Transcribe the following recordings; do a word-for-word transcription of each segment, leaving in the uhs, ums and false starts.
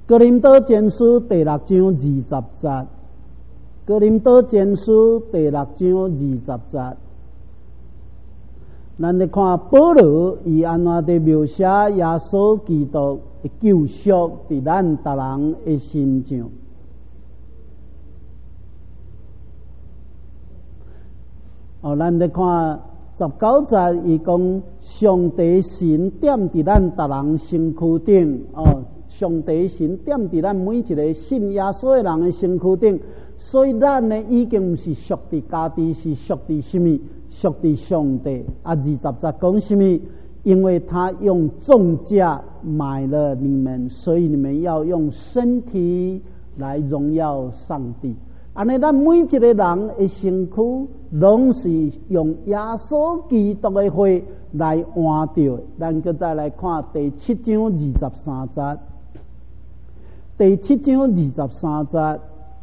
哥林多前书第六章二十节，哥林多前书第六章二十节，咱来看保罗伊安怎地描写耶稣基督的救赎伫咱逐人的身上。哦，咱来看十九节，伊讲上帝神点伫咱逐人身躯顶哦。上帝神点伫咱每一个信耶稣的人的身躯顶，所以咱呢已经毋是属伫家己，是属伫什么？属伫上帝。啊，二十节讲什么？因为他用重价买了你们，所以你们要用身体来荣耀上帝。安尼，咱每一个人的身躯，拢是用耶稣基督的血来换掉。咱搁再来看第七章二十三节。第七章二十三节，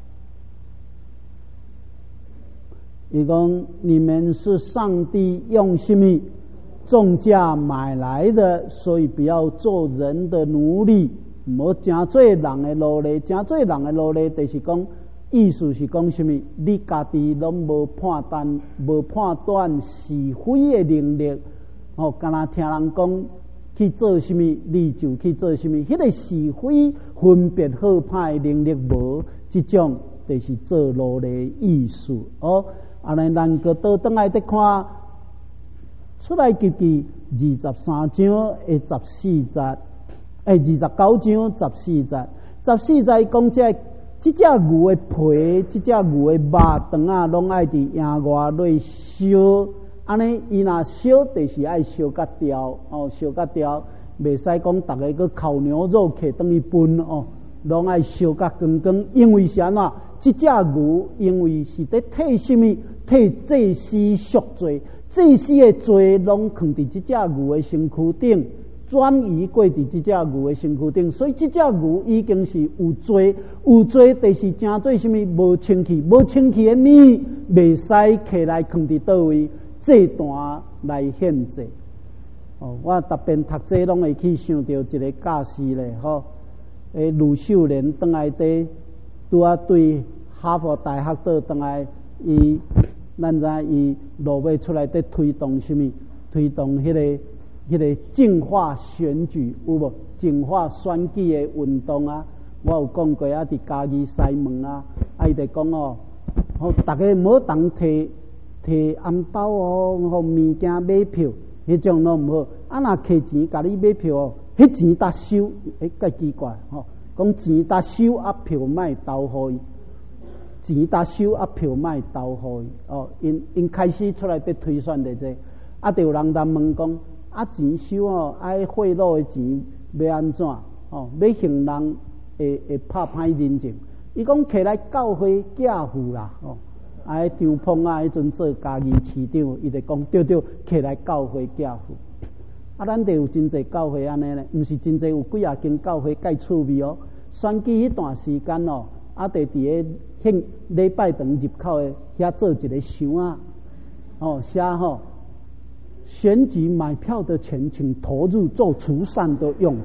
伊讲你们是上帝用什么重价买来的，所以不要做人的奴隶，唔好真做人的奴隶。真做人的奴隶，就是讲意思是讲什么？你家己拢无判断、无判断是非的能力，哦，敢若听人讲。去做什么，你就去做什么。迄个是非分别好歹能力无，这种就是做奴隶意思。哦，啊，咱咱个倒转来再看出来记记二十三章的十四节，诶，二十九章十四节，十四节讲这这只牛的皮，这只牛的肉肠啊，拢爱伫野外内烧。安尼，伊若烧，就是爱烧甲焦哦，烧甲焦，袂使讲逐个去烤牛肉摕转去分哦，拢爱烧甲光光。因为啥呐？即只牛，因为是伫替什么？替祭司赎罪，祭司的罪拢放伫即只牛的身躯顶，转移过伫即只牛的身躯顶，所以即只牛已经是有罪，有罪就是正做什么？无清气，无清气的物，袂使摕来放伫倒位。这段来献祭哦，我特别读这拢会去想到一个教师咧，吼，诶，卢秀莲当来伫拄啊对哈佛大学倒当来，伊咱知伊落尾出来伫推动什么？推动迄、那个迄、那个净化选举有无？净化选举的运动啊！我有讲过啊，伫嘉义西门啊，啊伊就讲哦，好，大家唔好当摕。摕红包哦，互物件买票，迄种拢毋好。啊，若摕钱甲你买票哦，迄钱搭收，诶，介奇怪吼。讲钱搭收啊，票卖投互伊，钱搭收啊，票卖投互伊。哦，因因开始出来伫推选的这，啊，就有人来问讲，啊，钱收哦，爱贿赂的钱要安怎？哦，要行人会会拍歹人情。伊讲摕来教会寄付啦，哦。啊，张鹏啊，迄阵做嘉义市长，伊就讲对对，摕来教会寄付。啊，咱就有真侪教会安尼咧，毋是真侪有几啊间教会介趣味哦。选举迄段时间哦，啊，就伫个献礼拜堂入口诶遐做一个箱啊，哦，写吼，选举买票的钱请投入做慈善的用途。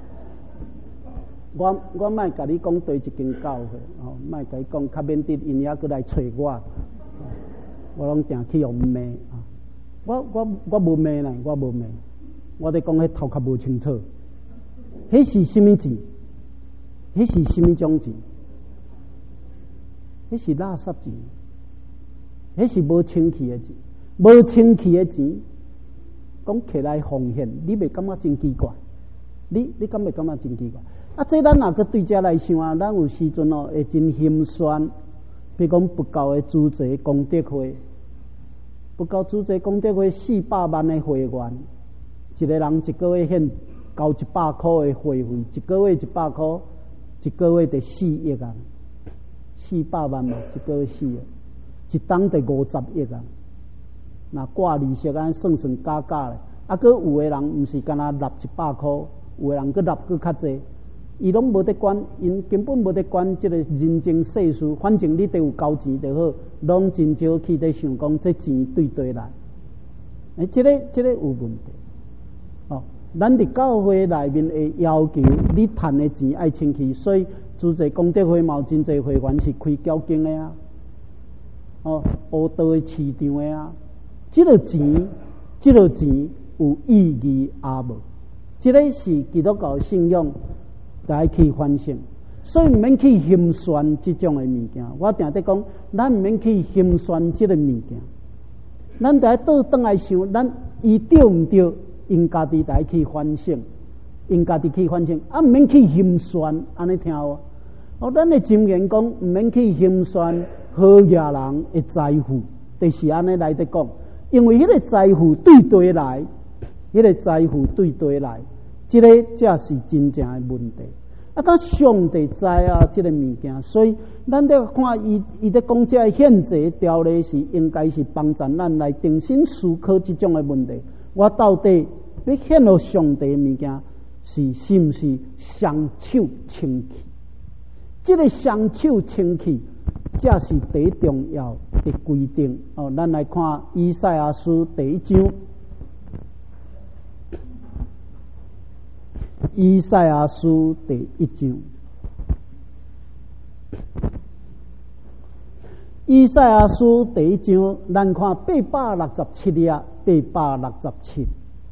我我莫甲你讲对一间教会，哦，莫甲你讲，较免得因遐过来找我，我拢定去互骂啊！我我我无骂呢，我无骂，我伫讲迄头壳无清楚，迄是什么钱？迄是什么种钱？迄是垃圾钱，迄是无清气的钱，无清气的钱，讲起来奉献，你袂感觉真奇怪？你你敢袂感觉真奇怪？啊，这咱若个对遮来想啊，咱有时阵哦会真心酸。比如讲不够的资助功德会，不够资助功德会四百万的会员，一个人一个月献交一百块的会费，一个月一百块，一个月得四亿啊，四百万嘛，一个月四亿，一档得五十亿啊。那挂利息安算算加加咧，啊，佮有的人毋是干那纳一百块，有的人佮纳佮较济。伊拢无得管，因根本无得管这个人情世事，反正你得有交钱就好，拢真少去在想讲这钱对对来，诶，这个这个有问题，哦， 咱伫教会内面会要求你赚的钱爱清气，所以主席功德会嘛有真侪会员是开教经的啊，哦，学道的市场的啊，这个钱，这个钱有意义啊无？这个是基督教信仰来去反省，所以唔免去心酸这种的物件。我定得讲，咱唔免去心酸这个物件，咱得倒转来想，咱伊对唔对？因家己来去反省，因家己去反省，啊，唔免去心酸，安尼听有？哦，咱的箴言讲，唔免去心酸好野人的财富，就是安尼来得讲，因为迄个财富对对来，迄个财富对对来，这个才是真正的问题。啊，当上帝知啊，这个物件，所以咱得看伊，伊在讲这宪制条例是应该是帮助咱来重新思考这种的问题。我到底要显露上帝的物件是是不是双手清气？这个双手清气，这是第一重要的规定。哦，咱来看以赛亚书第一章，以赛亚书第一章，以赛亚书第一章，咱看八百六十七页。八百六十七，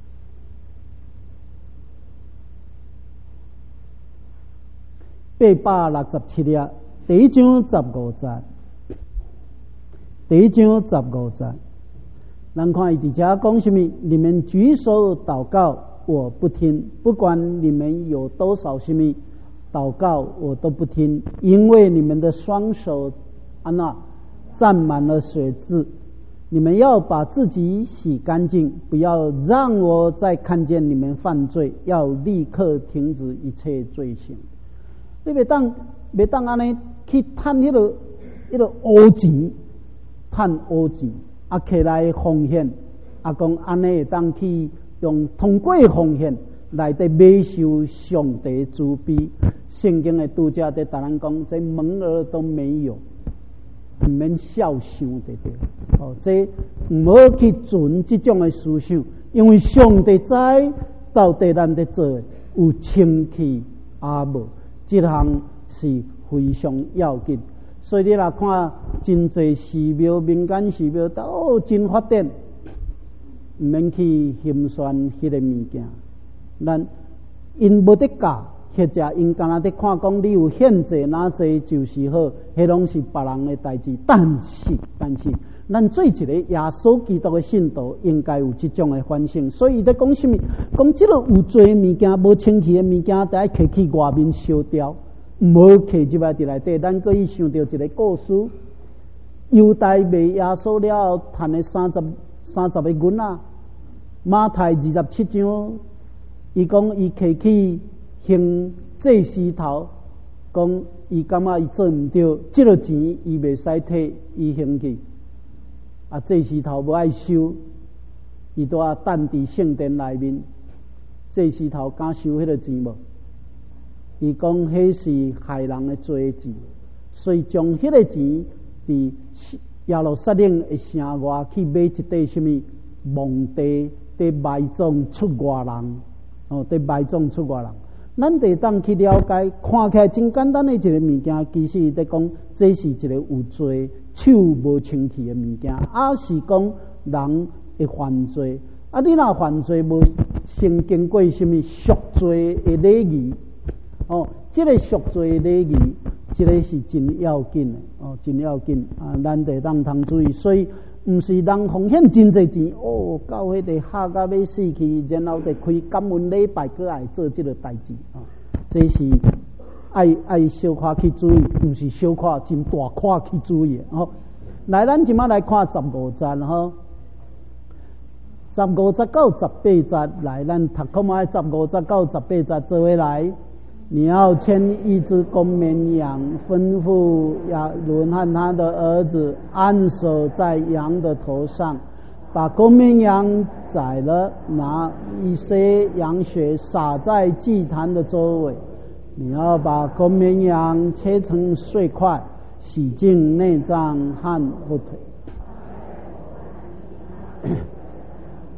八百六十七页，第一章十五节，第一章十五节，咱看伊伫遮讲什么？你们举手祷告，我不听；不管你们有多少什么祷告，我都不听，因为你们的双手啊那沾满了水渍。你们要把自己洗干净，不要让我再看见你们犯罪，要立刻停止一切罪行。你袂当袂当安尼去趁迄个迄个乌钱，趁乌钱，啊起来奉献，啊讲安尼会当去用通过奉献来得买受上帝慈悲。圣经的读者在答咱讲，这门儿都没有。唔免笑想对对，哦，这唔好去存这种的思想，因为上帝知到底咱在做的有清气啊无，这项是非常要紧。所以你来看真济寺庙、民间寺庙都真发展，唔免去心酸迄个物件，咱因无得教。或者因干那在看讲你有限制哪济就是好，迄拢是别人的代志。但是，但是，咱做一个耶稣基督的信徒，应该有这种的反省。所以，在讲什么？讲这个有罪物件、无清气的物件，得摕去外面烧掉，唔好摕入来伫内底。咱可以想到一个故事：犹大卖耶稣了，赚了三十三十个银啊。马太二十七章，伊讲伊摕去。行祭司头，讲伊感觉伊做唔对，这个钱伊袂使摕伊行去。啊，祭司头无爱收，伊都要等伫圣殿内面。祭司头敢收迄个钱无？伊讲迄是害人的罪钱，所以将迄个钱伫耶路撒冷的城外去买一块什么墓地，得埋葬出外人，哦，得埋葬出外人。咱得当去了解，看起来真简单的一个物件，其实在讲这是一个有罪、手无清气的物件，啊是讲人会犯罪。啊，你若犯罪无先经过什么赎罪的礼仪？哦，这个赎罪的礼仪，这个是真要紧的哦，真要紧啊！咱得当通注意，所以唔是人奉献真侪钱哦，到迄个吓到要死去，然后得开感恩礼拜，过来做这个代志啊！这是爱爱小可去注意，唔是小可真大可去注意哦。来，咱今仔来看十五节吼，十五节到十八节，来，咱读看卖十五节到十八节做回来。你要牵一只公绵羊，吩咐亚伦和他的儿子按手在羊的头上，把公绵羊宰了，拿一些羊血洒在祭坛的周围。你要把公绵羊切成碎块，洗净内脏和后腿。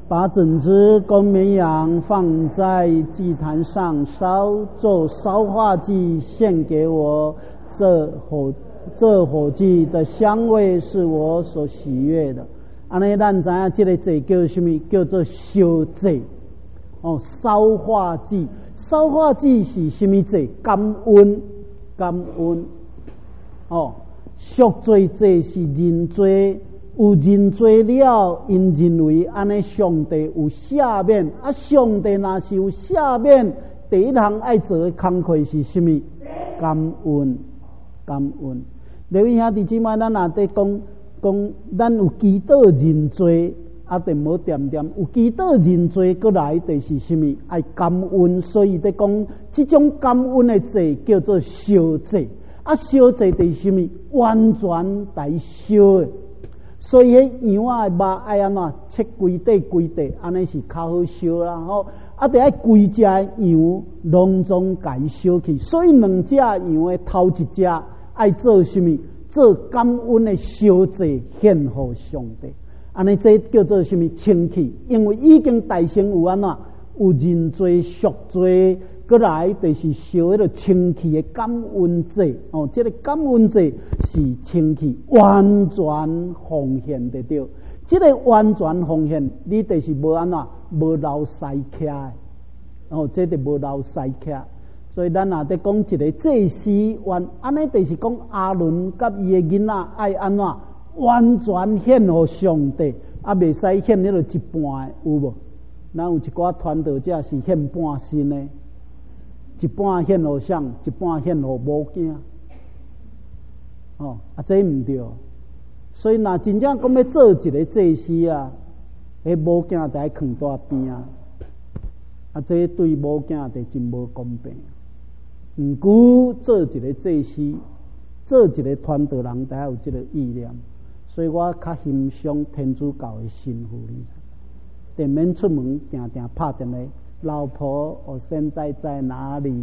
把整只公绵羊放在祭坛上烧，做烧化祭献给我。这火这火祭的香味是我所喜悦的。安尼，咱知影这个祭叫什么？叫做烧祭。哦，烧化祭，烧化祭是什么祭？感恩，感恩。哦，赎罪祭是认罪。有认罪了，因认为安尼上帝有赦免，啊，上帝若是有赦免，第一项爱做的工课是什么？感恩，感恩。各位兄弟姊妹，咱若在讲讲，咱有祈祷认罪，啊，就无点点有祈祷认罪，过来就是什么？爱感恩，所以在讲这种感恩的祭叫做烧祭，啊，烧祭就是什么？完全来烧的。所以迄羊仔的肉爱安怎切规块规块，安尼是较好烧啦吼。啊，得爱规只羊拢总家烧去。所以两只羊的头一只爱做什么？做感恩的烧祭献给上帝。安尼这叫做什么？清气，因为已经大成有安怎有认罪赎罪。过来就是烧迄个清气的感恩祭哦，这个感恩祭是清气完全奉献得到。这个完全奉献，你就是无安怎无留西徛的哦，这就无留西徛。所以咱若在讲一个祭司完，安尼就是讲阿伦甲伊的囡仔爱安怎完全献给上帝，啊，袂使献迄个一半的，有无？咱有一寡传道者是献半身的。一半献给谁，一半献给某囝，哦，啊，这唔对。所以，若真正讲要做一个祭司啊，迄某囝得囥大边啊，啊，这对某囝就真无公平。毋过做一个祭司，做一个传道人，得有这个意念。所以我较欣赏天主教的神父哩，电免出门，定定拍电话。老婆，我现在在哪里？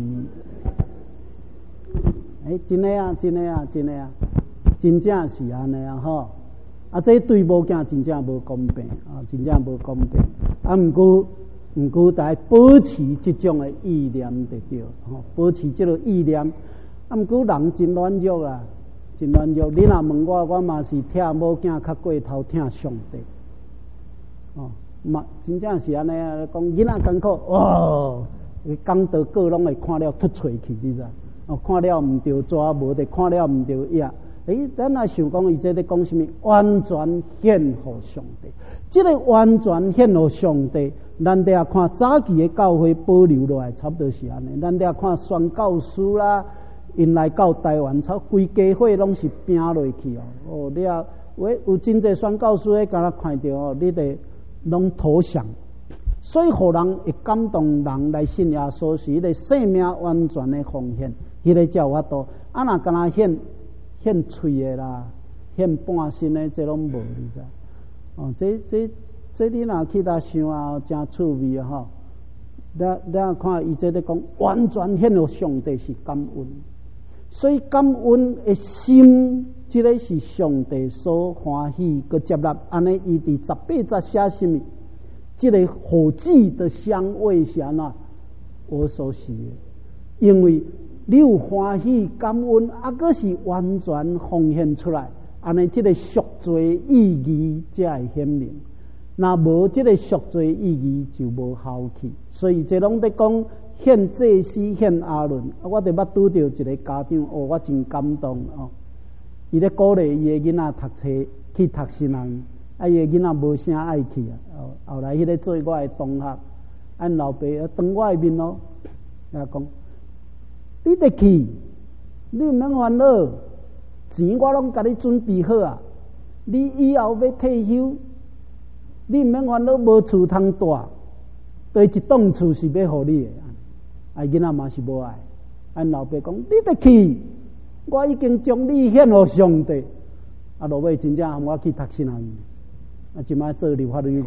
哎，真的啊，真的啊，真的啊，真正是安尼啊吼！啊，这对某囝真正无公平啊，真正无公平。啊，毋过毋过，得保持这种的意念就对，吼，保持这个意念。啊，毋过人真软弱啊，真软弱。你若问我，我嘛是疼某囝较过头疼上帝，哦。嘛，真正是安尼啊！讲囡仔艰苦，哇，讲到个拢会看了吐喙去，你知？哦，看了毋着抓，无得看了毋着压。诶，咱若想讲，伊这咧讲什么？完全献给上帝。这个完全献给上帝，咱得看早期的教会保留落来，差不多是安尼。咱得看宣教师啦，因来到台湾，差规家伙拢是拼落去哦。哦，你啊，喂，有真侪宣教师咧，敢若看到哦，你得。拢投降，所以互人会感动人来信耶稣，是迄个生命完全的奉献，迄个才有法度。啊，若敢若献献喙的啦，献半身的，这拢无你知？哦，这这这你若去搭想啊，真趣味啊吼！咱咱看伊这咧讲，完全献给上帝是感恩，所以感恩的心。这个是上帝所欢喜佮接纳，安尼伊伫十八节写什么？这个火祭的香味是安怎？我所喜的，因为你有欢喜感恩，啊，佮是完全奉献出来，安尼这个赎罪意义才会显明。若无这个赎罪意义，就无效去。所以这拢在讲献祭司、献阿伦。我哋捌拄到一个家长，哦，我真感动哦。伊咧鼓励伊个囡仔读册去读新人，啊，伊个囡仔无啥爱去啊。后后来迄个做我的同学，按老爸当我的面咯，伊讲：你得去，你毋免烦恼，钱我拢甲你准备好啊。你以后要退休，你毋免烦恼，无厝通住，对一栋厝是要互你的。啊，囡仔嘛是无爱，按老爸讲：你得去。我已经将你献给上帝，啊，落尾真正喊我去读新学院，啊，即摆做立法委员，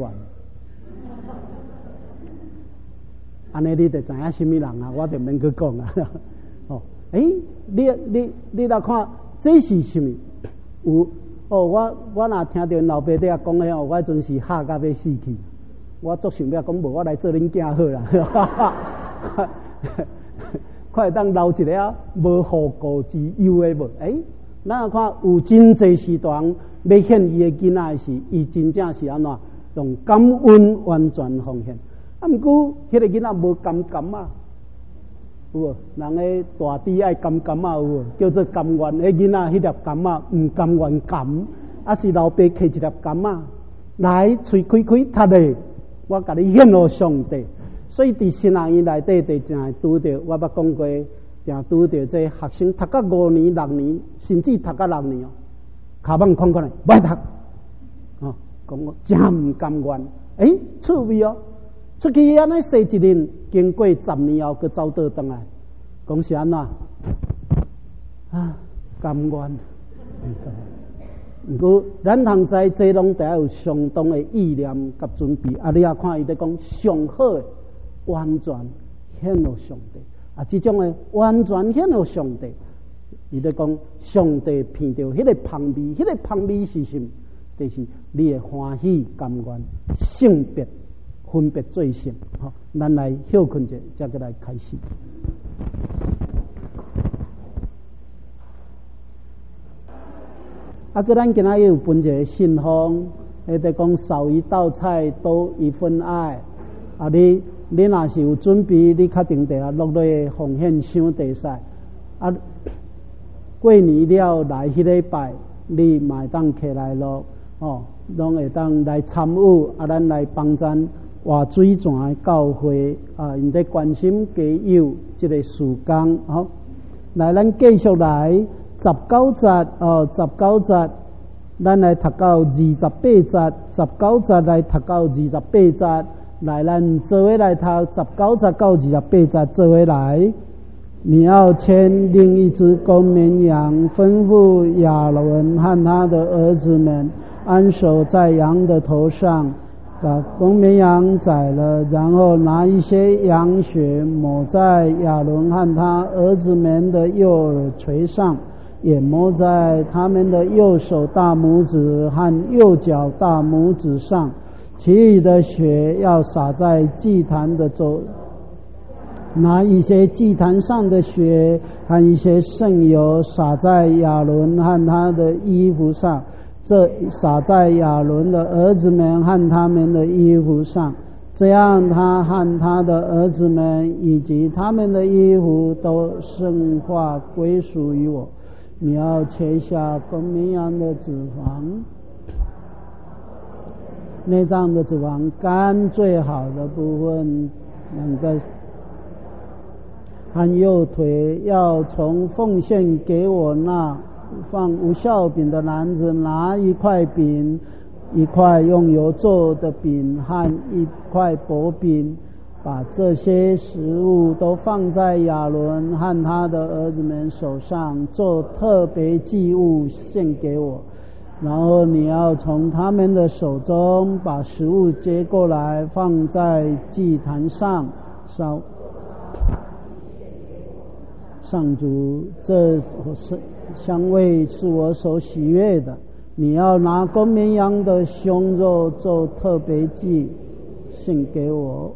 安尼你就知影什么人啊？我就免去讲啊。哦，诶、欸，你你你来看，这是什么？有哦，我我若听到老爸在讲诶，我阵是吓到要死去。 我足想要讲，无我来做恁囝好啦，快会当留一个啊，无后顾之忧的无？诶，咱看有真济时段要献伊的囡仔时，伊真正是安怎用感恩完全奉献。啊，毋过迄个囡仔无甘甘啊，有无？人个大弟爱甘甘啊，有无？叫做甘愿，迄囡仔迄粒甘啊，毋甘愿甘，啊是老爸摕一粒甘啊，来喙开开读咧，我甲你献互上帝。所以伫新学院内底，就正会拄着，我捌讲过，正拄着这学生读到五年、六年，甚至读到六年哦，骹板看看咧，歹读，哦，讲我真毋甘愿，诶，趣味哦。出去安尼洗一年，经过十年后，佮走倒转来，讲是安怎啊？甘愿。毋过，咱通知这拢得有相当的意念甲准备。啊，你也看伊在讲上好的完全献予上帝。啊，这种的完全献予上帝，伊在讲上帝闻到迄个香味，迄、那个香味是什么？就是你的欢喜甘愿性别。分别做成，好，咱来休困者，再个来开始。啊，个咱今仔有分一个信封，迄在讲少一道菜多一份爱。啊，你你若是有准备，你确定得啊落落奉献箱地使。啊，过年了来迄礼拜，你嘛会当起来咯，哦，拢会当来参与，啊，咱来帮咱。活水泉教会啊，因在关心家友这个事工，好，来咱继续来十九节哦，十九节，咱来读到二十八节，十九节来读到二十八节，来咱做伙来读十九节到二十八节，做伙来。你要牵另一只公绵羊，吩咐亚伦和他的儿子们安守在羊的头上。把公绵羊宰了，然后拿一些羊血抹在亚伦和他儿子们的右耳垂上，也抹在他们的右手大拇指和右脚大拇指上。其余的血要洒在祭坛的周，拿一些祭坛上的血和一些圣油洒在亚伦和他的衣服上。这洒在亚伦的儿子们和他们的衣服上，这样他和他的儿子们以及他们的衣服都圣化归属于我。你要切下公绵羊的脂肪，内脏的脂肪肝最好的部分，两个和右腿要从奉献给我那放无酵饼的篮子拿一块饼，一块用油做的饼和一块薄饼，把这些食物都放在亚伦和他的儿子们手上，做特别祭物献给我。然后你要从他们的手中把食物接过来，放在祭坛上烧。上主，这是香味是我所喜悦的。你要拿公绵羊的胸肉做特别祭献给我。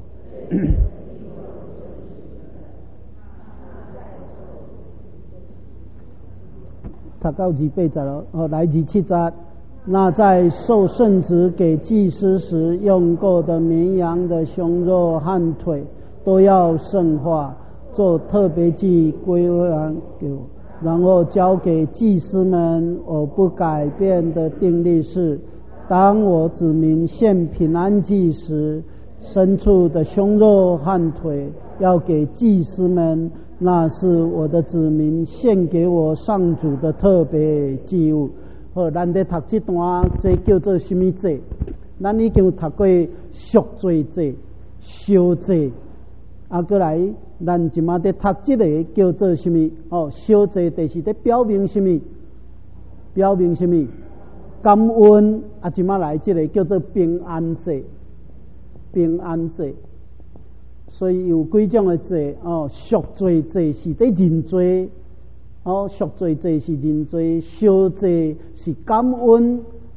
他到二八节了，哦，来二七节。那在受圣职给祭司时用过的绵羊的胸肉和腿都要圣化，做特别祭归还给我。然后交给祭司们。我不改变的定例是，当我指明献平安祭时，牲畜的胸肉和腿要给祭司们，那是我的子民献给我上主的特别祭物。好，咱在读这段，这叫做什么祭？咱已经读过赎罪祭、烧祭，啊，过来，咱即马在读这个叫做什么？哦，烧祭就是在表明什么？表明什么？感恩啊！即马来这个叫做平安祭，平安祭。所以有几种的祭哦，赎罪祭是在认罪。哦，赎罪祭是认罪，烧祭是感恩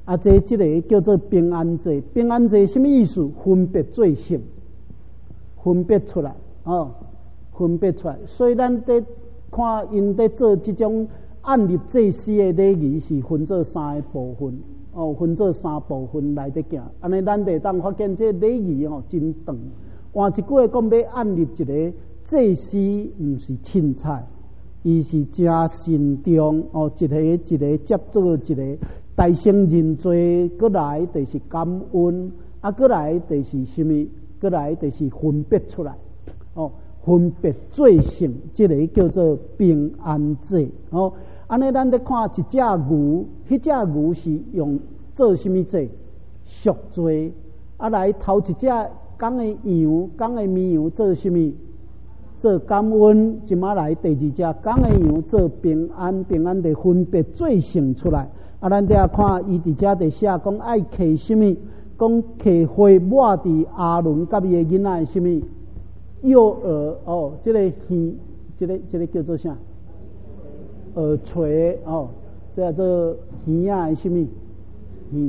啊，这即个叫做平安节。平安节什么意思？分别罪性，分别出来哦，分别出来。所以咱在看因在做这种按立祭祀的礼仪，是分做三个部分哦，分做三部分来得行。安尼咱得当发现这礼仪哦真长。换一句话讲，要按立一个祭祀，毋是凊彩，伊是真慎重哦，一个一个接做一个。大圣认罪，过来就是感恩，啊，过来就是什么？过来就是分别出来，哦，分别罪性，这个叫做平安节。哦，安尼咱咧看一只牛，迄只牛是用做什么节？赎罪，啊，来头一只讲的羊，讲的绵羊做什么？做感恩，即马来第二只讲的羊做平安，平安的分别罪性出来。啊，咱底下看，伊伫遮伫写讲爱刻什么？讲刻花抹伫阿伦甲伊个囡仔什么？幼儿哦，即、这个耳，即、这个即、这个叫做啥？耳垂哦，这叫做耳啊什么？耳，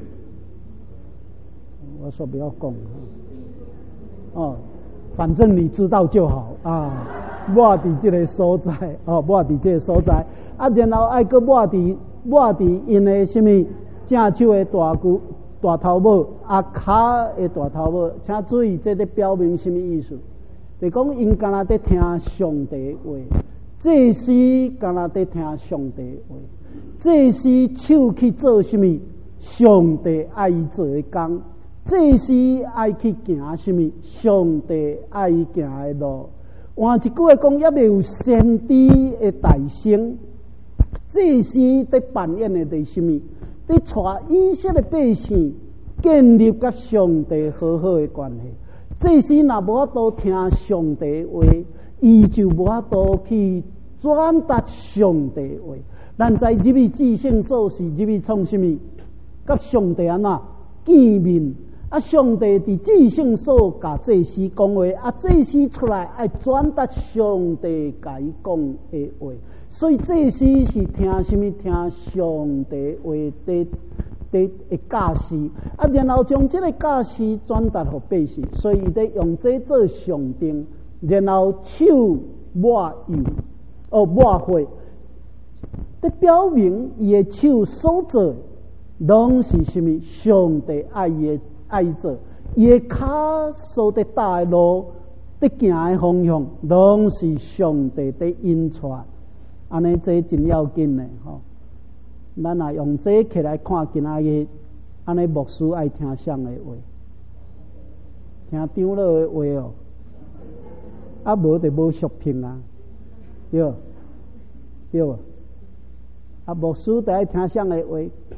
我说不要讲哦，反正你知道就好啊。抹伫即个所在哦，抹伫即个所在啊，然后爱搁抹伫。抹伫因的什么正手的大骨大头帽，啊骹的大头帽，请注意，这咧表明什么意思？就讲因干那在听上帝话，祭司干那在听上帝话，祭司手去做什么？上帝爱伊做的工，祭司爱去行什么？上帝爱伊行的路。换一句话讲，也未有先知的大声。祭司在扮演的是什么？在带以色列百姓建立甲上帝好好的关系。祭司若无法度听上帝话，伊就无法度去转达上帝话。咱在入去至圣所是入去创什么？甲上帝安怎见面？啊，上帝伫至圣所甲祭司讲话，啊，祭司出来爱转达上帝甲伊讲的话。所以祭司是听什么？听上帝话的的的教示，啊，然后将这个教示转达给百姓。所以伊在用这做象征，然后手抹油，哦抹火，在表明伊的手所做拢是什么？上帝爱伊的爱做，伊的脚所在踏的路，在行的方向，拢是上帝在引带。安尼这真要紧的吼，咱若用这起来看今仔日，安尼牧师爱听谁的话？听长老的话哦，啊无就无属平啊，对对，啊牧师就爱听谁的话？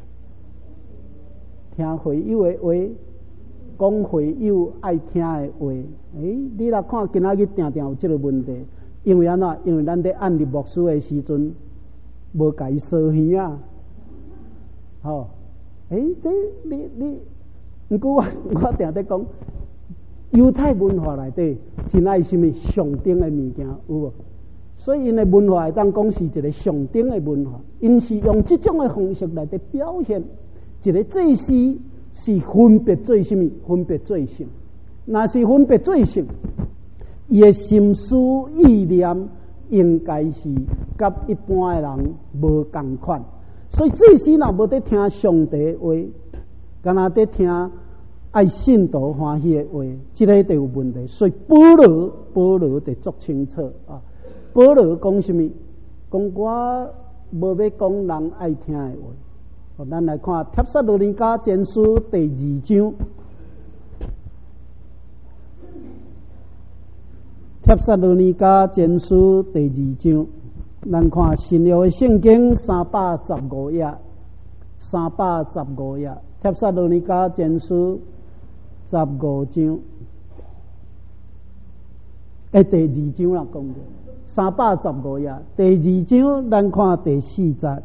听会友的话，讲会友爱听的话。诶，你来看今仔日定定有这个问题。因为安怎？因为咱在按立牧师的时阵，无甲伊烧耳啊，吼！诶，这你你，毋过我我定在讲，犹太文化内底真爱什么上顶的物件，有无？所以因的文化会当讲是一个上顶的文化，因是用这种的方式来的表现一个祭司是分别做什么？分别罪性，那是分别罪性。伊的心思意念应该是甲一般的人无共款，所以这时若无在听上帝话，敢若在听爱信徒欢喜的话，这个就有问题。所以保罗保罗得足清楚啊！保罗讲什么？讲我无要讲人爱听的话。好，咱来看《帖撒罗尼迦前书》第二章。帖撒罗尼迦前书第二章，咱看新约的圣经三百十五页，三百十五页，帖撒罗尼迦前书十五章，诶，第二章啦，讲的三百十五页，第二章咱看第四节，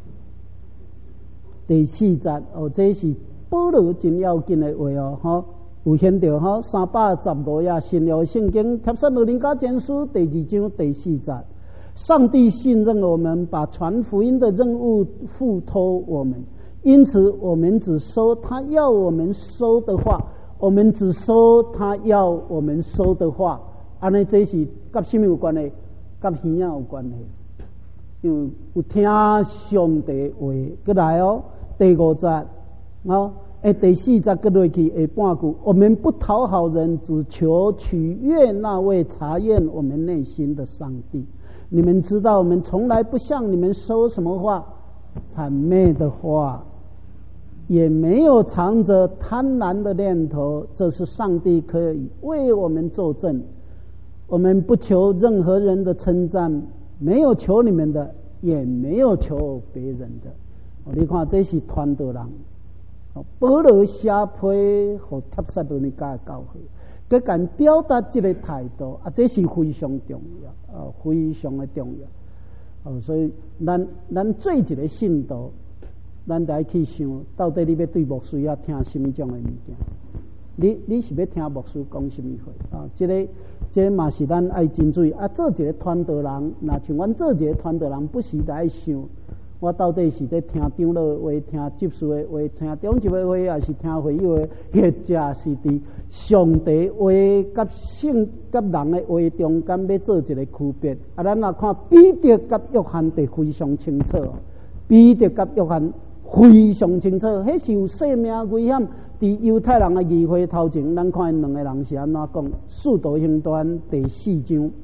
第四节哦，这是保罗真要紧的话哦，吼。有显着吼，三百十五页新约圣经帖撒罗尼迦前书第二章第四节，上帝信任我们，把传福音的任务付托我们， 因此我们只收他要我们收的话，我们只收他要我们收的话，安尼这是跟什么有关系？跟耳仔有关系。因为有听上帝话，过来哦，第五节哦，诶，第四节过落去下半句，我们不讨好人，只求取悦那位查验我们内心的上帝。你们知道，我们从来不向你们收什么话，谄媚的话，也没有藏着贪婪的念头，这是上帝可以为我们作证。我们不求任何人的称赞，没有求你们的，也没有求别人的。你看，这是传道人保罗写批和帖撒罗尼迦的教会，佢敢表达这个态度啊，这是非常重要，啊，非常的重要。哦，所以咱咱做一个信徒，咱得去想，到底你要对牧师要听什么种的物件？你你是要听牧师讲什么话啊？这个这个嘛是咱爱真注意啊。做一个传道人，那像阮做一个传道人，不时得爱想，我到底是在听长老的话，听执事的话，听中级的话，还是听会友的？或者是伫上帝话甲圣甲人的话中间要做一个区别？啊，咱若看彼得甲约翰就非常清楚，彼得甲约翰非常清楚，迄是有生命危险。伫犹太人的议会头前，咱看两个人是安怎讲？《使徒行传》第四章，《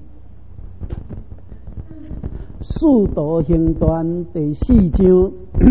使徒行传》第四章，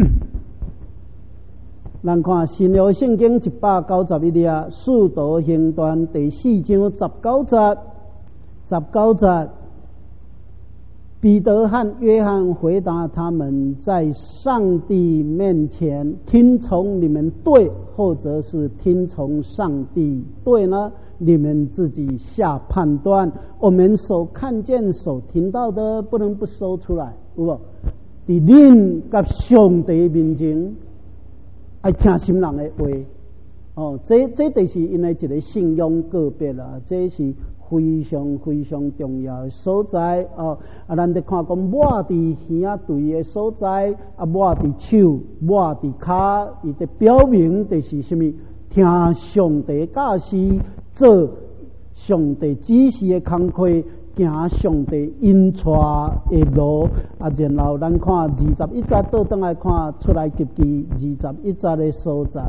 咱看新约圣经一百九十一页，《使徒行传》第四章十九节，十九节。彼得和约翰回答他们，在上帝面前听从你们对，或者是听从上帝对呢？你们自己下判断。我们所看见、所听到的，不能不说出来，有无？伫恁甲上帝面前，爱听什么人的话？哦，这这就是因为一个信仰个别啦，这是非常非常重要的所在哦。啊，咱得看讲抹伫耳对的所在，啊抹伫手，抹伫骹，伊的表明就是什么？听上帝教示，做上帝指示的工课，行上帝引带的路。啊，然后咱看二十一节倒转来看出来及记二十一节的所在。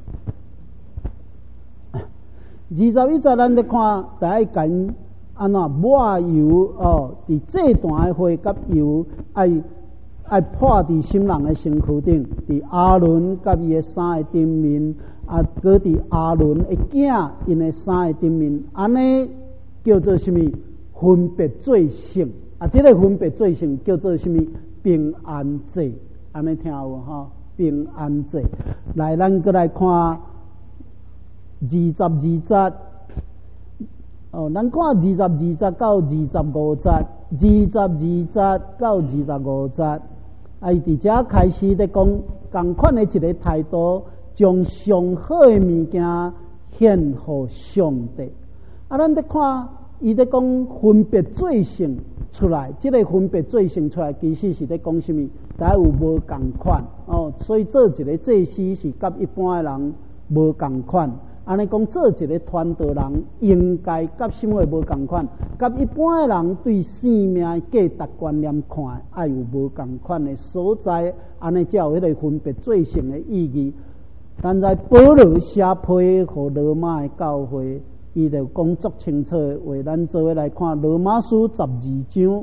二十一节，咱咧看，第一讲安怎抹油哦，伫这段的火甲油，爱爱泼伫新人的身躯顶，伫阿伦甲伊的衫的顶面，啊，搁伫阿伦的囝因的衫的顶面，安尼叫做什么？分别罪性啊！这个分别罪性叫做什么？平安祭，安尼听有哈？平安祭。来，咱搁来看。二十二节，哦，咱看二十二节到二十五节，二十二节到二十五节，啊，伊伫遮开始咧讲同款的一个态度，将上好的物件献给上帝。啊，咱咧看伊咧讲分别罪性出来，这个分别罪性出来，其实是咧讲什么？大家有无同款哦，所以做一个祭司是甲一般的人无同款。安尼讲，做一个传道人，应该甲什么无共款？甲一般的人对生命价值观念看，爱有无共款的所在，安尼才有迄个分别罪性的意义。但在保罗写批和罗马的教会，伊就讲足清楚的话，咱做伙来看罗马书十二章，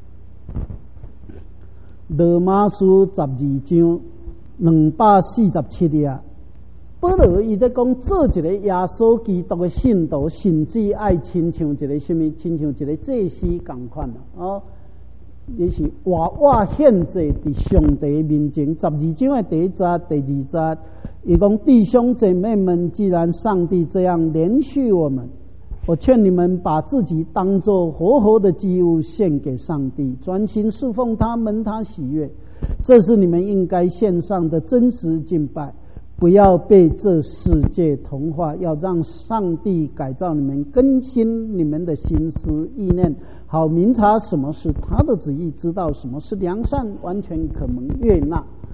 罗马书十二章两百四十七页。保罗伊在讲做一个耶稣基督的信徒，甚至爱亲像一个什么，亲像一个祭司同款哦。你是活活献祭伫上帝面前。十二章的第一节、第二节，伊讲弟兄姐妹们，既然上帝这样连续我们，我劝你们把自己当作活活的祭物献给上帝，专心侍奉他，蒙他喜悦，这是你们应该献上的真实敬拜。不要被这世界同化，要让上帝改造你们，更新你们的心思意念，好明察什么是他的旨意，知道什么是良善，完全可蒙悦纳。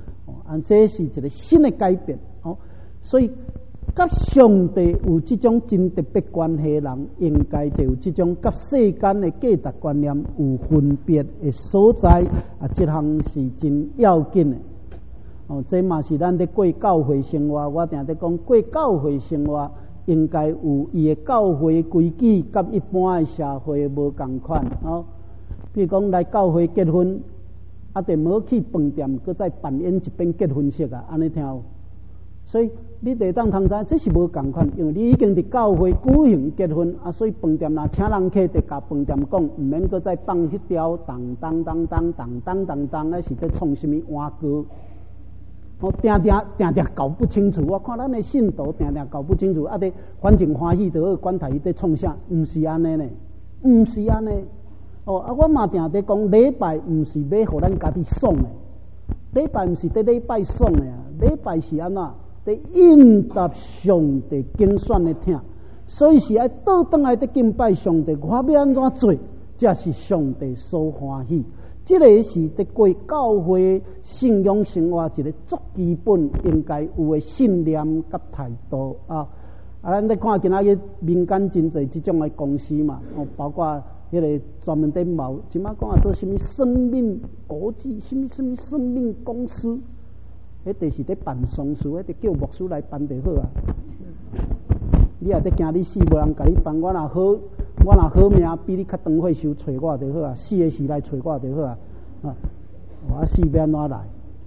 啊，这是一个新的改变哦。所以，甲上帝有这种真特别关系的人，应该就有这种甲世间的价值观念有分别的所在啊，这项是真要紧的。哦，这嘛是咱在过教会生活，我定在讲过教会生活应该有伊的教会规矩，甲一般的社会无共款哦。比如讲来教会结婚，啊，得无去饭店，搁再办演一遍结婚式啊，安尼听有。所以你得当通知，这是无共款，因为你已经伫教会举行结婚啊，所以饭店若请人客，得甲饭店讲，毋免搁再放迄条当当当当当当当当，那是在创什么碗歌？我定定定定搞不清楚，我看咱的信徒定定搞不清楚，啊，得反正欢喜就好，管他伊在创啥，毋是安尼呢，毋是安尼。哦，啊，我嘛定定讲礼拜毋是要互咱家己爽的，礼拜毋是伫礼拜爽的啊，礼拜是安怎？伫应答上帝精选的听，所以是爱倒转来伫敬拜上帝，我要安怎做，才是上帝所欢喜。这个是伫过教会信仰生活一个最基本应该有的信念甲态度啊！啊，咱咧看今仔日民间真侪即种的公司嘛，哦，包括迄个专门伫某，即摆讲啊做什么生命国际，什么什么生命公司，迄就是伫办丧事，迄得叫牧师来办就好啊！你也伫惊你死，无人甲你办，我若好。我若好命，比你较长岁数找我就好啊，死的时来找我就好啊。啊，我死要安怎来？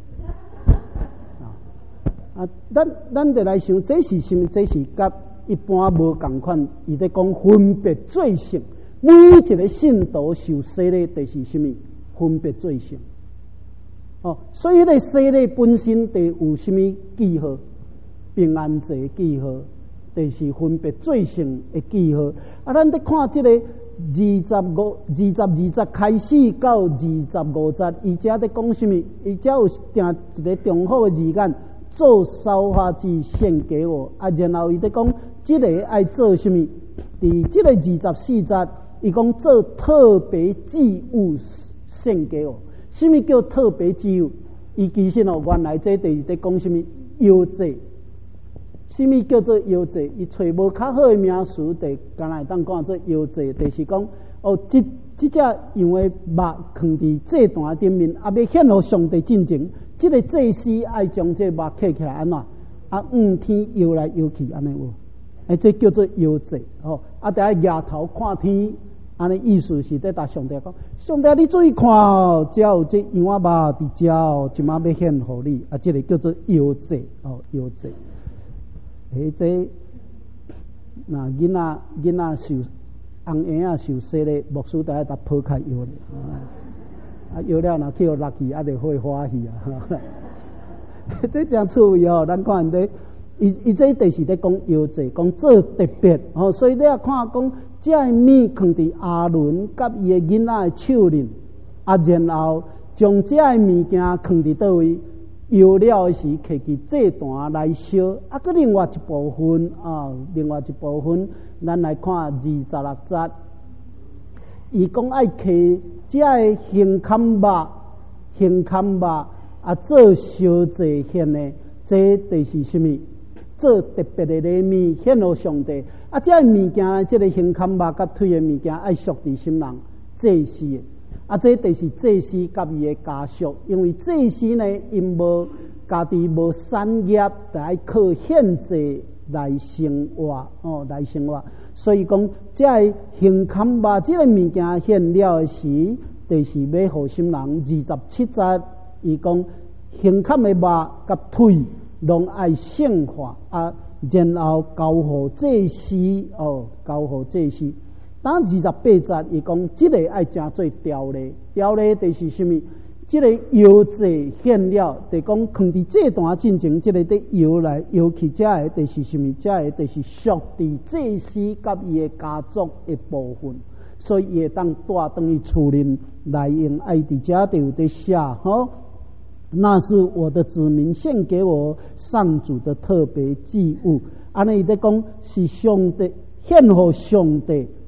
啊，咱咱得来想，这是什么？这是甲一般无共款。伊在讲分别罪性，每一个信徒受洗礼，就是什么？分别罪性。哦，所以迄个洗礼本身得有什么记号？平安节记号。就是分别罪性的记号。啊，咱在看这个二十五、二十二节开始到二十五节，伊遮在讲什么？伊遮有定一个重要的字眼，做烧化祭献给我。啊，然后伊在讲这个爱做什么？伫这个二十四节，伊讲做特别祭物献给我。什么叫特别祭物？伊其实哦，原来这就是在讲什么？摇祭。什么叫做摇祭？伊找无较好的名词，得干来当讲做摇祭，就是讲哦，即即只样的肉放伫祭坛顶面，啊，要献互上帝进前，即、这个祭司爱将这肉摕起来安怎？啊，五天摇来摇去安尼有，哎，这叫做摇祭哦。啊，得爱抬头看天，安尼意思是在答上帝讲：上帝，你注意看哦，只有这羊肉伫遮哦，即马要献互你，啊，这个叫做摇祭哦，摇祭。诶，这那囡仔囡仔受红婴仔受洗咧，牧师在搭抛开摇咧，啊摇了若去互落去，啊就会欢喜啊！这真趣味哦，咱看咧，伊伊这就是咧讲摇祭，讲做特别哦，所以你也看讲，这个面放伫阿伦甲伊的囡仔的手里，啊，然后将这个物件放伫倒位。摇了时，摕去祭坛来烧，啊，佮另外一部分啊，另外一部分，咱来看二十六节，伊讲爱摕这个香坎肉、香坎肉啊，做烧祭献的，这就是什么？做特别的礼物献给上帝。啊，这个物件呢，这个香坎肉甲腿的物件，爱属伫心人祭祀的。啊，这就是祭司甲伊的家属，因为祭司呢，因无家己无产业，得爱靠献祭来生活哦，来生活。所以讲，这个香坎肉这个物件献了时，就是要互心人二十七节，伊讲香坎的肉甲腿拢爱圣化啊，然后交互祭司哦，交互祭司。当二十八节，伊讲这个爱正做条例，条例就是什么？这个摇祭献了，就讲放伫祭坛进前，这个得摇来摇去，这个就是什么？这个就是属伫祭司甲伊的家族的部分，所以伊会当带等于厝里来用，爱伫遮就有得写吼。那是我的子民献给我上主的特别祭物，安尼伊在讲是上帝献互上帝。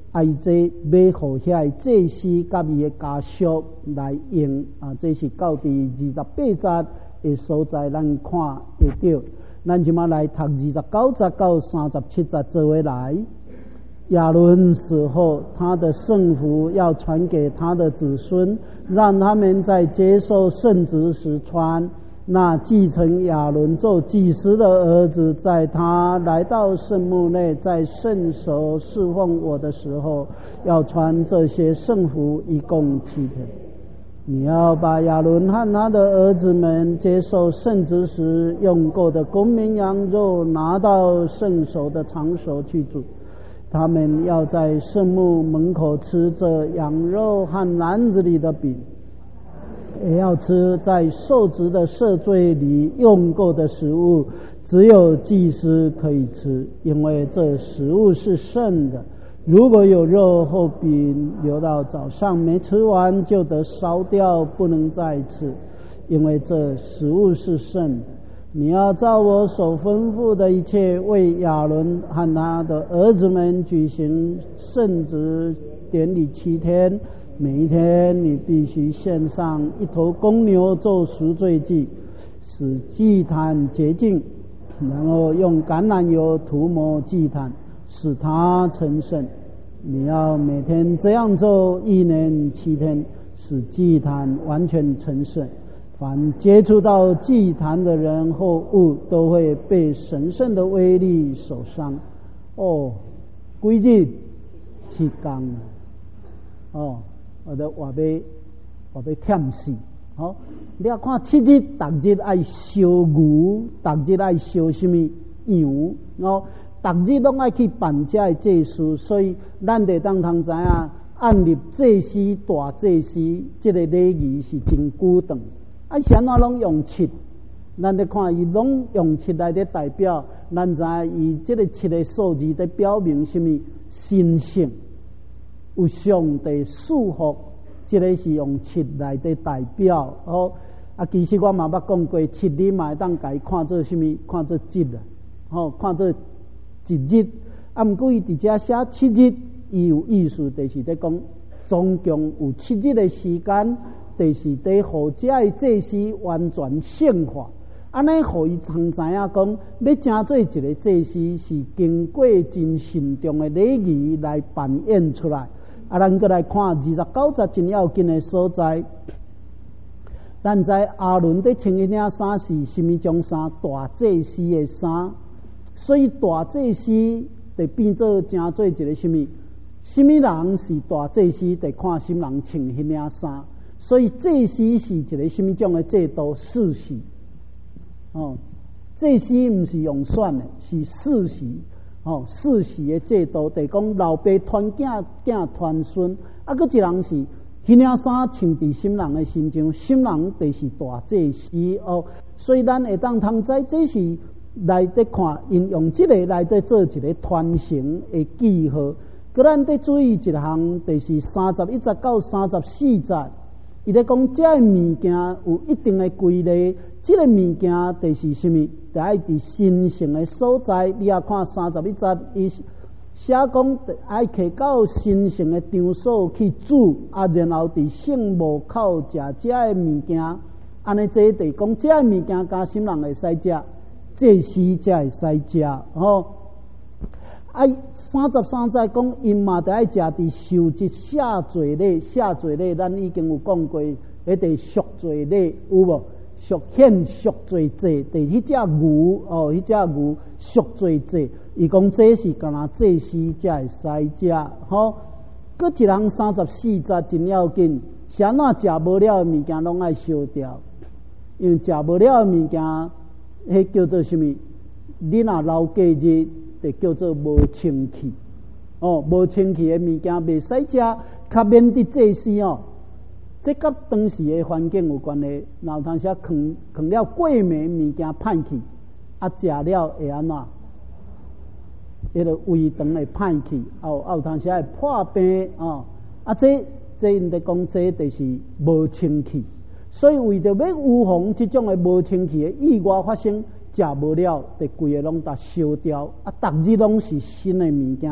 啊，伊这买互遐祭司甲伊的家属来用啊，这是到第二十八节的所在，咱看会到。咱即马来读二十九节到三十七节做伙来。亚伦死后，他的圣服要传给他的子孙，让他们在接受圣职时穿。那继承亚伦做祭司的儿子，在他来到圣幕内，在圣所侍奉我的时候，要穿这些圣服，一共七天。你要把亚伦和他的儿子们接受圣职时用过的公绵羊肉拿到圣所的场所去煮。他们要在圣幕门口吃这羊肉和篮子里的饼，也要吃在受职的赦罪里用过的食物，只有祭司可以吃，因为这食物是圣的。如果有肉或饼留到早上没吃完，就得烧掉，不能再吃，因为这食物是圣的。你要照我所吩咐的一切，为亚伦和他的儿子们举行圣职典礼七天。每一天你必须献上一头公牛做赎罪祭，使祭坛洁净，然后用橄榄油涂抹祭坛，使它成圣。你要每天这样做一年七天，使祭坛完全成圣。凡接触到祭坛的人或物，都会被神圣的威力所伤。哦，几日七天哦，我都话要话要忝死。好、哦，你要看七日，逐日爱烧牛，逐日爱烧什么羊？哦，逐日拢爱去办这的祭祀，所以咱得当通知影，按立祭司、大祭司，这个礼仪是真久长。啊，啥物拢用七，咱得看伊拢用七来的代表，咱知伊这个七的数字在表明什么神圣，有上帝祝福，这个是用七来的代表。哦，啊，其实我嘛捌讲过，七日嘛会当家看做什么？看做节啊，吼，看做一日。啊，毋过伊伫遮写七日，伊有意思，就是在讲总共有七日的时间。就是在互这的祭司完全圣化，安尼互伊通知影讲，要成做一个祭司是经过真慎重的礼仪来扮演出来。啊，咱过来看二十九节真要紧的所在。咱知阿伦在穿一领衫是什么种衫？大祭司的衫，所以大祭司就变做成做一个什么？什么人是大祭司？得看什么人穿迄领衫。所以祭司是一个什么种的制度？世袭哦，祭司不是用选的，是世袭哦，世袭的制度，就是讲老爸传囝，囝传孙。啊，佫一人是迄领衫穿伫什么人的身上，什么人就是大祭司哦。所以咱会当通知，这是来得看，因用这个来得做一个传承的记号。佮咱得注意一项，就是三十一节到三十四节。伊咧讲，这个物件有一定的规律，这个物件就是什么？就爱伫神圣的所在。你也看三十一节，伊写讲爱摕到神圣的场所去煮，啊，然后伫圣幕口食这个物件。安尼这就是讲，这个物件加什么人会使食？祭司才会使食哦。啊，三十三节讲，因嘛得爱食伫受即下罪礼，下罪礼咱已经有讲过，迄个赎罪礼有无？赎献赎罪祭，第迄只牛哦，迄只牛赎罪祭，伊讲这是干那祭司才会使食，吼。佮一人三十四节真要紧，啥哪食无了的物件拢爱烧掉，因为食无了的物件，迄叫做什么？你若留过日。就叫做无清气哦，无清气的物件袂使食，较免得祭司哦。这甲当时的环境有关系。然后当时放放了过暝物件歹去，啊食了会安怎？迄个胃肠会歹去，哦，啊有当时会破病哦。啊，这这因在讲，这就是无清气。所以为着要预防这种的无清气的意外发生。食无了，得规个拢甲烧掉，啊，逐日拢是新的物件，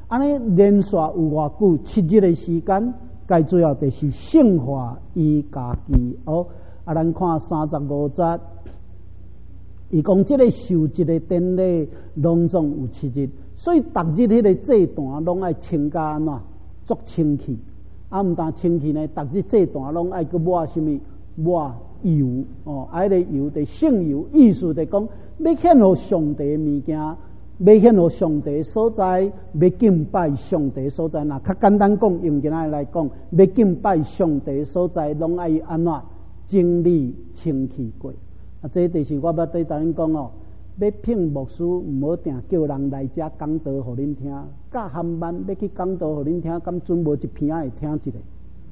安尼连续有偌久？七日的时间，该最后就是圣化伊家己哦。啊，咱看三十五节，伊讲即个受节的典礼拢总有七日，所以逐日迄个祭坛拢爱清甲安怎做清气。啊，毋但清气呢，逐日祭坛拢爱去抹什么？抹油哦，啊，迄个油的圣油，意思就讲要显露上帝的物件，要显露上帝所在，要敬拜上帝所在。那较简单讲，用今仔来讲，要敬拜上帝所在，拢爱安怎整理清气过。啊，这就是我要对大家讲哦，要聘牧师，毋好定叫人来遮讲道，互恁听。教函班要去讲道，互恁听，敢准无一篇仔会听一个？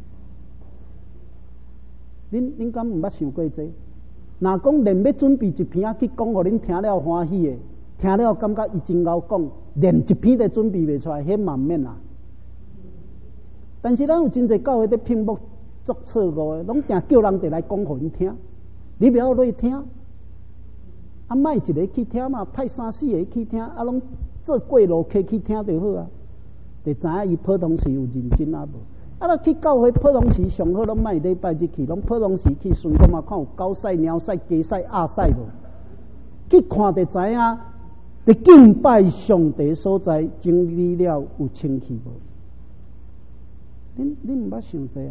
恁恁敢毋捌想过这？若讲连要准备一篇仔去讲，互恁听了欢喜的，听了感觉伊真够讲，连一篇都准备袂出来，迄嘛免啦。但是咱有真侪教会伫聘牧做错误的，拢定叫人哋来讲互恁听，你不要落去听。啊，卖一个去听嘛，派三四个去听，啊，拢做过路客去听就好啊。就知影伊普通时有认真啊无？啊，若去教会普通时上好，拢卖礼拜日去，拢普通时去顺讲嘛，看有狗屎、猫屎、鸡屎、鸭屎无？去看就知影，伫敬拜上帝所在，整理了有清气无？恁恁毋捌想这啊？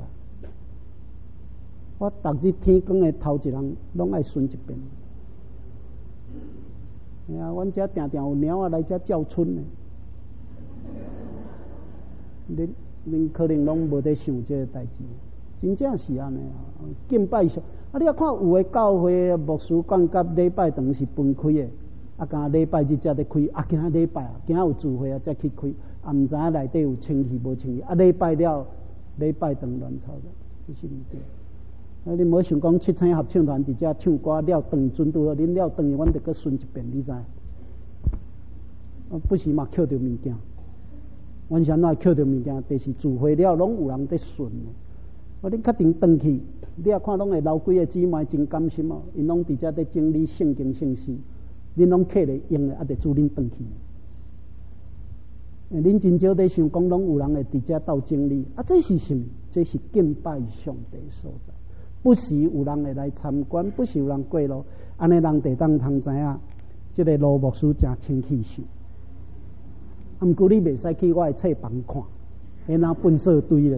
我逐日天光的头一人拢爱顺一遍。哎呀，阮遮定定有猫啊来遮叫春呢。恁恁可能拢无在想这个代志，真正是安尼啊！敬拜上啊，你啊看有的教会牧师讲甲礼拜堂是分开的，啊，敢礼拜日才得开，啊，今仔礼拜啊，今仔有聚会啊才去开，啊，毋知影内底有清气无清气，啊，礼拜了礼拜堂乱操的，这是毋对。啊，你莫想讲七星合唱团伫遮唱歌了长准拄好，恁了长去，阮得搁顺一遍，你知？啊，不是嘛，捡着物件。阮是安怎捡着物件？就是聚会了，拢有人在顺的。我恁确定转去，你啊看拢会留几个姊妹真甘心哦，因拢伫遮在整理圣经圣诗，恁拢客咧用的，啊，得助恁转去。诶，恁真少在想讲，拢有人会伫遮斗整理，啊，这是什么？这是敬拜上帝所在。不时有人会来参观，不时有人过路，安尼人地当通知影，这个罗牧师真清气秀。啊，毋过你袂使去我的册房看，因那粪扫堆咧。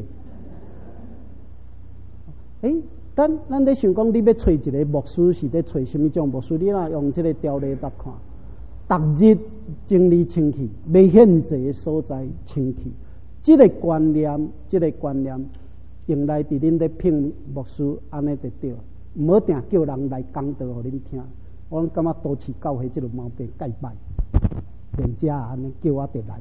诶、欸，咱咱咧想讲，你要找一个牧师是咧找什么种牧师？你若用这个条例来看，逐日整理清气，未显这所在清气，这个观念，这个观念。用来伫恁咧聘牧师，安尼就对，毋好定叫人来讲道互恁听。我感觉都市教会即个毛病戒歹，连遮安尼叫我得来。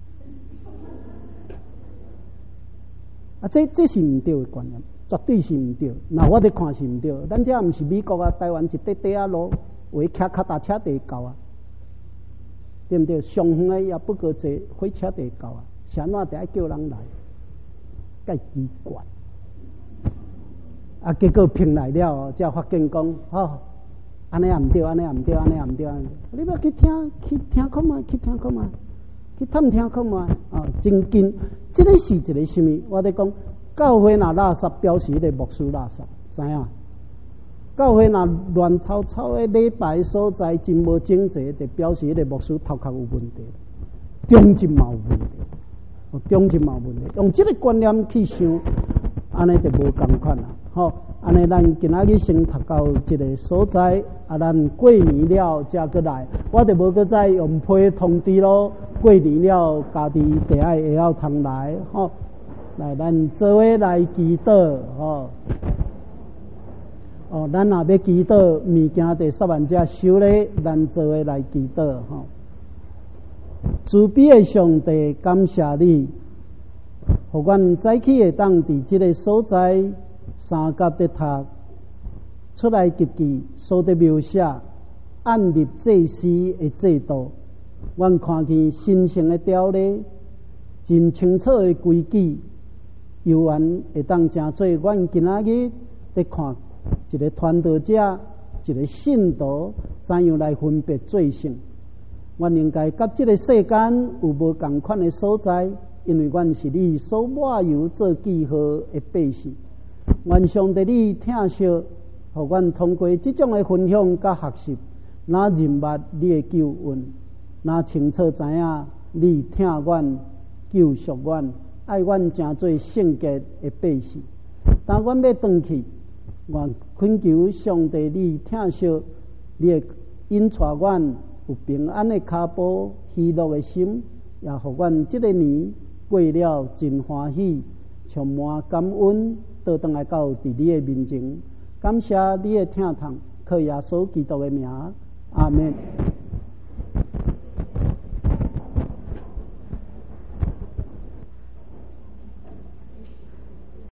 啊，这这是毋对的观念，绝对是毋对。那我咧看是毋对，咱遮毋是美国啊，台湾一块地啊路，有骑脚踏车地够啊，对毋对？上远的也不过坐火车地够啊，啥哪得爱叫人来？介奇怪。啊，结果评来了，才发现讲，吼，安尼也毋对，安尼也毋对，安尼也毋对，你要去听，去听看嘛，去听看嘛，去探听看嘛，哦，真紧。这个是一个什么？我咧讲，教会若垃圾，表示迄个牧师垃圾，知影？教会若乱糟糟的礼拜所在，真无整齐，就表示迄个牧师头壳有问题，中正嘛有问题，哦，中正嘛有问题。用这个观念去想，安尼就无共款啦。好，安尼咱今仔日先读到一个所在，啊，咱过年了才过来，我就无搁再用批通知咯。过年了，家己得爱会晓通来，吼，来咱做伙来祈祷，吼，哦，咱若要祈祷物件，得十万者收咧，咱做伙来祈祷，吼。慈悲的上帝，感谢你，互阮早起会当伫即个所在。三甲的读出来记记，所得描写按立祭司的制度，阮看见神圣的条例，真清楚的规矩，犹原会当成做阮今仔日在看一个传道者，一个信徒，怎样来分别罪性。 阮应该甲这个世间有无共款的所在，因为阮是你所抹油做记号的百姓。愿上帝你疼惜，互阮通过这种的分享甲学习，那认捌你的救恩，那清楚知影你疼阮、救赎阮，爱阮成做圣洁的百姓。当阮要转去，我恳求上帝你疼惜，你会引带阮有平安的脚步、喜乐的心，也互阮这个年过了真欢喜，充满感恩，倒转来到伫你的面前。感谢你的疼痛，靠耶稣基督的名，阿门。